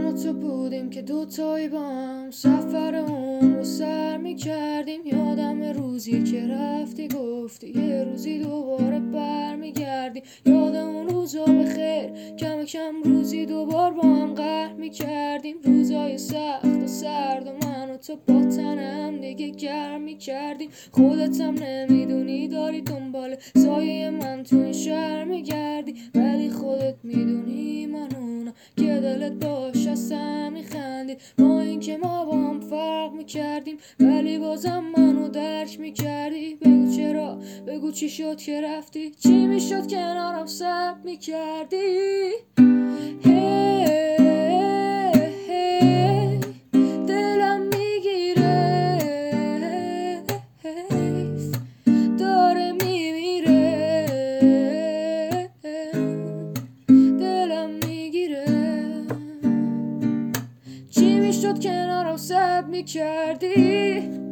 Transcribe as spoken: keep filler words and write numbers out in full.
و تو بودیم که دوتایی با هم سفر اون رو سر میکردیم. یادم روزی که رفتی گفتی یه روزی دوباره برمیگردی. یاد اون روزا بخیر کم کم روزی دوبار با هم قهر میکردیم. روزای سخت و سرد و من و تو با تنم دیگه گرم میکردیم. خودت هم نمیدونی داری دنبال سایه من تو این شهر میگردی، ولی خودت میدونی من اونم که دلت باش هستم میخندی. با این که ما با هم فرق میکردیم ولی بازم منو درک میکردی. بگو چرا، بگو چی شد که رفتی، چی میشد کنارم صبر میکردی. دلم میگیره داره میمیره، دلم میگیره. چی میشد کنارم صبر میکردی.